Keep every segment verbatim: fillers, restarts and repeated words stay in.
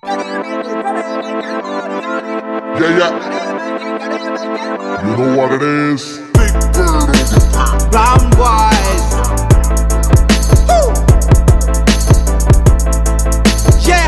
Yeah, yeah. You know what it is. Big bird. Brown boys. Woo. Yeah.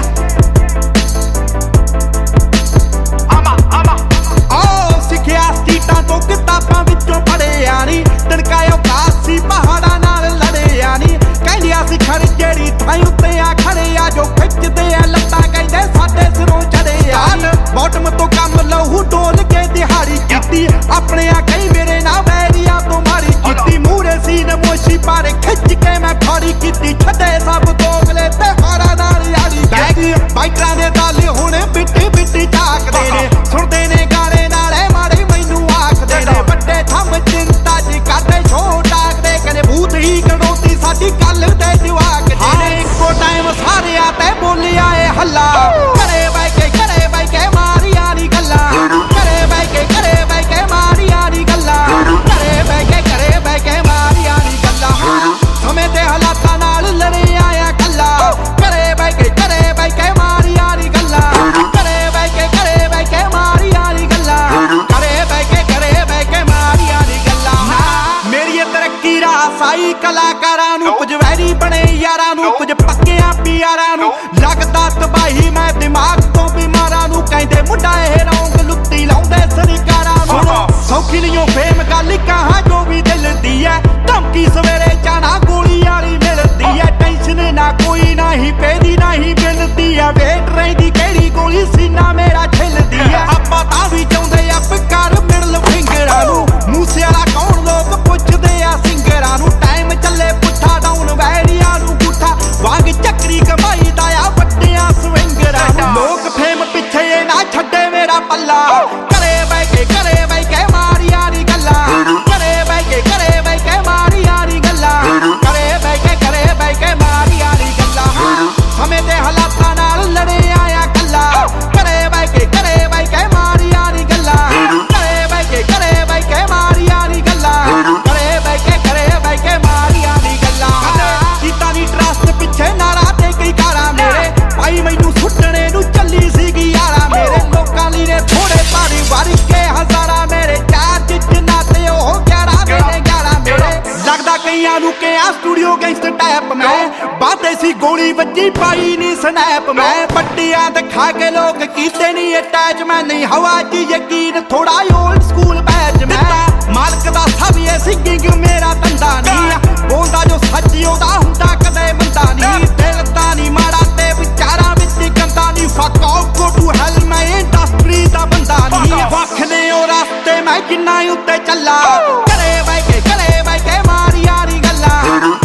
Ama, ama. Oh, ਸਿੱਖਿਆ ਸਟੀਟਾਂ ਤੋਂ ਕਿਤਾਬਾਂ ਵਿੱਚੋਂ ਪੜ੍ਹਿਆ ਨੀ ਤੜਕਾਇਓ ਕਾਸੀ ਪਹਾੜਾਂ ਨਾਲ ਲੜਿਆ ਨੀ ਕਹਿੰਦਿਆ ਸੀ ਖੜ ਜਿਹੜੀ ਥਾਂ ਉੱਤੇ ਆ ਖੜੇ ਆ ਜੋ ਖਿੱਚਦੇ ਆ ਲੱਤਾਂ ਕਹਿੰਦੇ ਸਾਡੇ ਸਿਰੋਂ ਚੜੇ ਆ ਬੋਟਮ ਤੋਂ ਕੰਮ ਲਹੂ ਡੋਲ ਕੇ ਦਿਹਾੜੀ ਕੀਤੀ ਆਪਣੇ ਆ ਕਈ ਮੇਰੇ ਨਾਲ ਵੈਰੀਆਂ ਤੋਂ ਮਾਰੀ ਕੀਤੀ ਮੂਰੇ ਸੀ ਨਮੋਸ਼ੀ ਪਰ ਖਿੱਚ ਕੇ ਮੈਂ ਖੜੀ ਕੀਤੀ ਛੱਡੇ ਸਭ ਦੋਗਲੇ ਤੇ ਹਾਰਾ ਨਾਲ ਯਾਰੀ ਬੈਗ ਬਾਈਟਾਂ ਦੇ ਦਾਲੇ ਹੁਣ ਬਿੱਟੀ ਬਿੱਟੀ ਝਾਕਦੇ ਨੇ ਸੁਣਦੇ ਨੇ ਗਾਣੇ ਨਾਲੇ ਮਾੜੇ ਮੈਨੂੰ ਆਖਦੇ ਨੇ ਵੱਡੇ ਥੰਮ ਚਿੰਤਾ ਜੀ ਕਰਦੇ ਛੋਟ ਆਖਦੇ ਕਹਿੰਦੇ ਭੂਤ ਹੀ ਕਢੋਤੀ ਸਾਡੀ ਗੱਲ ਤੇ ਜਵਾਕ ਜਿਹੜੇ ਇੱਕੋ ਟਾਈਮ ਸਾਰਿਆਂ ਤੇ ਬੋਲਿਆ ਏ ਹੱਲਾ ਘਰੇ ਬੈ ਕੇ ਘਰੇ ਬੈ ਕੇ ਮਾਰੀਆਂ ਨੀ ਗੱਲਾਂ ਘਰੇ ਬੈ ਕੇ ਘਰੇ ਬੈ ਕੇ ਮਾਰੀਆਂ ਨੀ ਗੱਲਾਂ ਘਰੇ ਬੈ ਕੇ ਘਰੇ ਬੈ ਕੇ ਮਾਰੀਆਂ ਨੀ ਗੱਲਾਂ ਸਮੇਂ ਤੇ ਹਾਲਾਤਾਂ ਨਾਲ ਲੜਿਆ ਆ ਕੱਲਾ ਘਰੇ ਬੈ ਕੇ ਘਰੇ ਬੈ ਕੇ ਮਾਰੀਆਂ ਨੀ ਗੱਲਾਂ ਘਰੇ ਬੈ ਕੇ ਘਰੇ ਬੈ ਕੇ ਮਾਰੀਆਂ ਨੀ ਗੱਲਾਂ ਘਰੇ ਬੈ ਕੇ ਘਰੇ ਬੈ ਕੇ ਮਾਰੀਆਂ ਨੀ ਗੱਲਾਂ ਮੇਰੀ ਤਰੱਕੀ ਰਾਹ ਸਾਈ ਕਲਾਕਾਰਾਂ ਨੂੰ ਕੁਝ ਵੈਰੀ ਬਣੇ ਯਾਰਾਂ ਨੂੰ ਕੁਝ ਪੱਕਿਆਂ ਪਿਆਰਾਂ ਨੂੰ ਲੱਗਦਾ ਤਬਾਹੀ ਮੈਂ ਦਿਮਾਗ ਤੋਂ ਬਿਮਾਰਾਂ ਨੂੰ ਕਹਿੰਦੇ ਮੁੰਡਾ ਇਹ ਰੌਂਗ ਲੁੱਟੀ ਲਾਉਂਦੇ ਸਰਕਾਰਾਂ ਨੂੰ ਸੌਖੀ ਨਹੀਂ ਫੇਮ ਗੱਲ ਕਹਾਂ ਜੋ ਵੀ ਦਿਲ ਦੀ ਐ ਧਮਕੀ ਸਵੇਰੇ ਜਾਣਾ ਗੋਲੀ ਵਾਲੀ ਮਿਲਦੀ ਐ ਟੈਨਸ਼ਨ ਨਾ ਕੋਈ ਨਹੀਂ ਪੈਦੀ ਨਹੀਂ ਮਿਲਦੀ ਐ ਵੇਟ ਰਹਿੰਦੀ ਕਿਹੜੀ ਗੋਲੀ ਸੀਨਾ ਮੇਰਾ ਛਿਲਦੀ ਐ ਆਪਾਂ ਤਾਂ ਵੀ ਚਾਹੁੰਦੇ ਆ ਪਿਕਾਰ ਮਿਡਲ ਫਿੰਗਰਾਂ ਨੂੰ ਮੂਸੇ ਵਾਲਾ ਕੌਣ ਲੋਕ ਪੁੱਛਦੇ ਆ ਸਿੰਗਰਾਂ ਨੂੰ ਟਾਈਮ ਚੱਲੇ ਪੁੱਠਾ ਡਾਊਨ ਵੈਰੀਆਂ ਨੂੰ ਗੁੱਠਾ ਵਾਂਗ ਚੱਕਰੀ ਕਮਾਈ ਦਾ ਆ ਵੱਡਿਆਂ ਸਵਿੰਗਰਾਂ ਨੂੰ ਲੋਕ ਫੇਮ ਪਿੱਛੇ ਨਾ ਛੱਡੇ ਮੇਰਾ ਪੱਲਾ ਘਰੇ ਬੈ ਕੇ ਘਰੇ ਬੈ ਕੇ ਮਾਰੀਆਂ ਨੀ ਗੱਲਾਂ ਘਰੇ ਬੈ ਕੇ ਘਰੇ ਬੈ ਕੇ ਮਾਰੀਆਂ ਨੀ ਗੱਲਾਂ ਘਰੇ ਬੈ ਕੇ ਘਰੇ ਬੈ ਕੇ ਮਾਰੀਆਂ ਨੀ ਗੱਲਾਂ ਸਮੇਂ ਤੇ ਹਾਲਾਤਾਂ ਨਾਲ ਲੜਿਆ ਆ ਕੱਲਾ ਘਰੇ ਬੈ ਕੇ ਘਰੇ ਬੈ ਕੇ ਮਾਰੀਆਂ ਨੀ ਗੱਲਾਂ ਘਰੇ ਬੈ ਕੇ ਘਰੇ ਬੈ ਕੇ ਮਾਰੀਆਂ ਨੀ ਗੱਲਾਂ ਘਰੇ ਬੈ ਕੇ ਘਰੇ ਬੈ ਕੇ ਮਾਰੀਆਂ ਨੀ ਗੱਲਾਂ ਕੀਤਾ ਨੀ ਟਰਸਟ ਪਿੱਛੇ ਨਾਰਾ ਤੇ ਕਈ ਕਾਰਾਂ ਮੇਰੇ ਭਾਈ ਮੈਨੂੰ ਸੁੱਟਣੇ ਨੂੰ ਚੱਲੀ ਸੀਗੀ ਯਾਰਾ ਮੇਰੇ ਲੋਕਾਂ ਲਈ ਨੇ ਥੋੜੇ ਪਾਣੀ ਵਰ ਕੇ ਹਜ਼ਾਰਾਂ ਮੇਰੇ ਚਾਰ ਜਿੰਨਾ ਤੇ ਉਹ ਗਿਆਰਾਂ ਮੇਰੇ ਗਿਆਰਾਂ ਮੇਰੇ ਲੱਗਦਾ ਕਈਆਂ ਨੂੰ ਕਿ ਆ ਸਟੂਡੀਓ ਗੈਂਗਸਟਰ ਟਾਈਪ ਮੈਂ ਬਾਤੇ ਸੀ ਗੋਲੀ ਵੱਜੀ ਪਾਈ ਨੀ ਸਨੈਪ ਮੈਂ ਪੱਟੀਆਂ ਦਿਖਾ ਕੇ ਲੋਕ ਕੀਤੇ ਨਹੀਂ ਅਟੈਚ ਮੈਂ ਨਹੀਂ ਹਵਾ 'ਚ ਯਕੀਨ ਥੋੜਾ ਓਲਡ ਸਕੂਲ ਬੈਚ ਮੈਂ ਮਾਲਕ ਦਾ ਸਭ ਇਹ ਸਿੰਗਿੰਗ ਮੇਰਾ ਧੰਦਾ ਨਹੀਂ ਬੋਲਦਾ ਜੋ ਸੱਚ ਉਹਦਾ ਹੁੰਦਾ ਕਦੇ ਮੰਦਾ ਨਹੀਂ ਦਿਲ ਤਾਂ ਨਹੀਂ ਮਾੜਾ ਤੇ ਵਿਚਾਰਾਂ ਵਿੱਚ ਗੰਦਾ ਨਹੀਂ ਫੱਕ ਆਫ ਗੋ ਟੂ ਹੈਲ ਮੈਂ ਇੰਡਸਟਰੀ ਦਾ ਬੰਦਾ ਨਹੀਂ ਵੱਖ ਨੇ ਉਹ ਰਸਤੇ ਮੈਂ ਕਿੰਨਾ ਉੱਤੇ ਚੱਲਾ ਘਰੇ ਬੈ ਕੇ ਘਰੇ ਬੈ ਕੇ ਮਾਰੀਆਂ ਨੀ ਗੱਲਾਂ